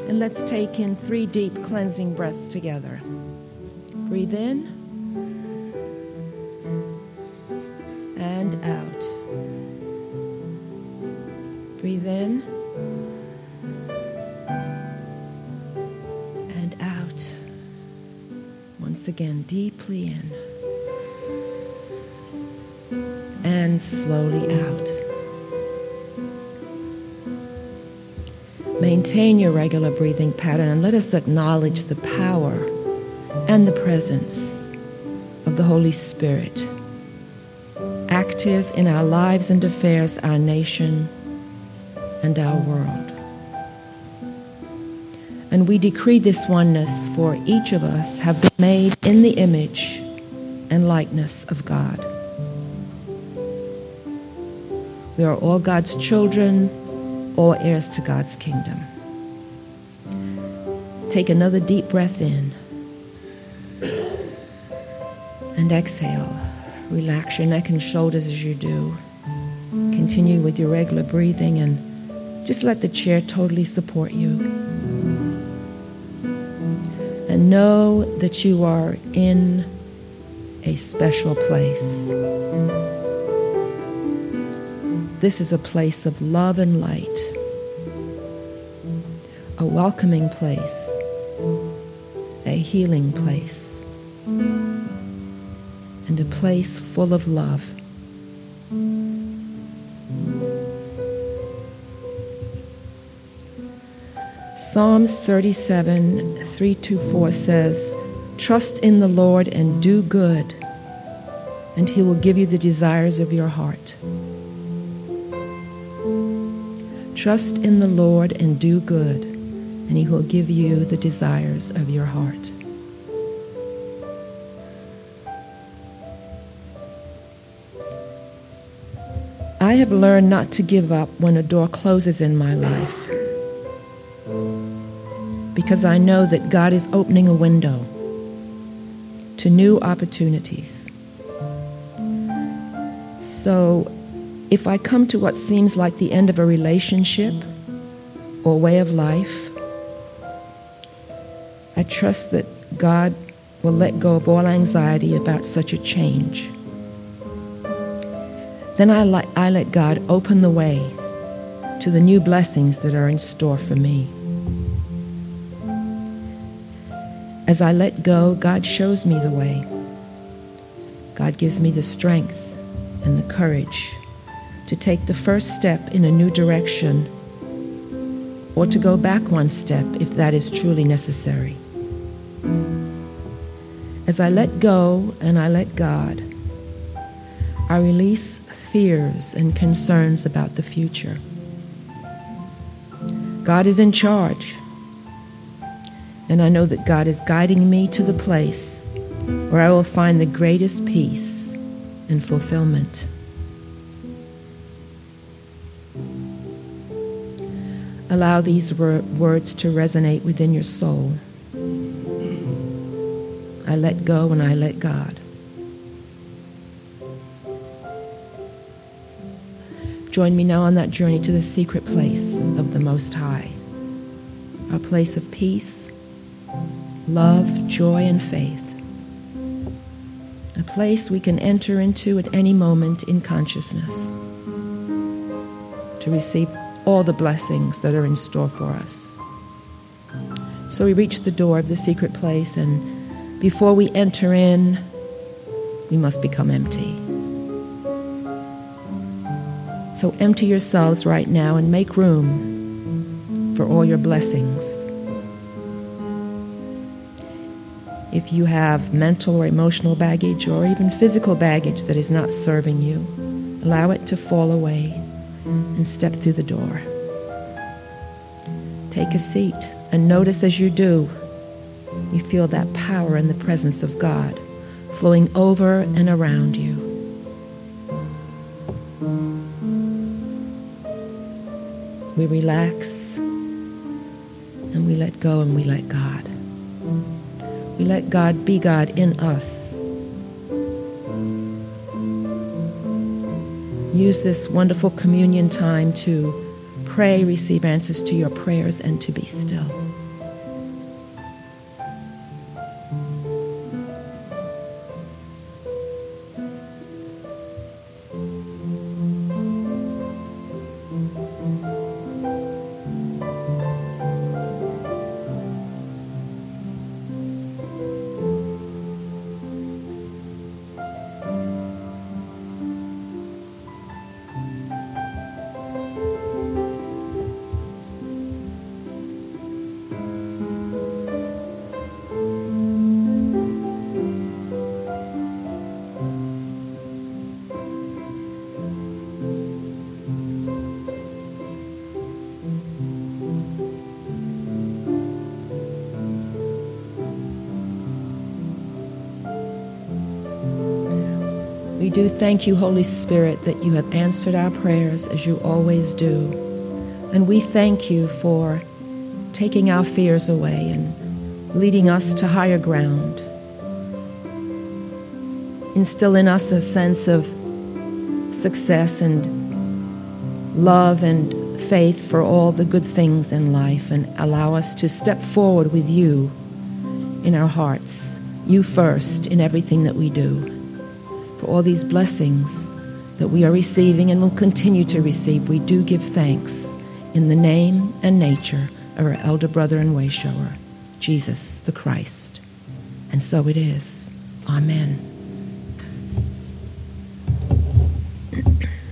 And let's take in 3 deep cleansing breaths together. Breathe in and out. Breathe in and out. Once again, deeply in and slowly out. Maintain your regular breathing pattern and let us acknowledge the power and the presence of the Holy Spirit, active in our lives and affairs, our nation, and our world. And we decree this oneness, for each of us have been made in the image and likeness of God. We are all God's children, all heirs to God's kingdom. Take another deep breath in and exhale. Relax your neck and shoulders as you do. Continue with your regular breathing and just let the chair totally support you. And know that you are in a special place. This is a place of love and light, a welcoming place, a healing place, and a place full of love. Psalms 37, 3-4 says, "Trust in the Lord and do good, and He will give you the desires of your heart." Trust in the Lord and do good, and He will give you the desires of your heart. I have learned not to give up when a door closes in my life, because I know that God is opening a window to new opportunities. So, if I come to what seems like the end of a relationship or way of life, I trust that God will let go of all anxiety about such a change. Then I let God open the way to the new blessings that are in store for me. As I let go, God shows me the way. God gives me the strength and the courage to take the first step in a new direction, or to go back one step if that is truly necessary. As I let go and I let God, I release fears and concerns about the future. God is in charge, and I know that God is guiding me to the place where I will find the greatest peace and fulfillment. Allow these words to resonate within your soul. I let go and I let God. Join me now on that journey to the secret place of the Most High, our place of peace, love, joy, and faith, a place we can enter into at any moment in consciousness to receive all the blessings that are in store for us. So we reach the door of the secret place, and before we enter in, we must become empty. So empty yourselves right now and make room for all your blessings. If you have mental or emotional baggage or even physical baggage that is not serving you, allow it to fall away and step through the door. Take a seat and notice as you do, you feel that power and the presence of God flowing over and around you. We relax and we let go and we let God. We let God be God in us. Use this wonderful communion time to pray, receive answers to your prayers, and to be still. We do thank you, Holy Spirit, that you have answered our prayers as you always do. And we thank you for taking our fears away and leading us to higher ground. Instill in us a sense of success and love and faith for all the good things in life, and allow us to step forward with you in our hearts, you first in everything that we do. For all these blessings that we are receiving and will continue to receive, we do give thanks in the name and nature of our elder brother and way shower, Jesus the Christ. And so it is. Amen.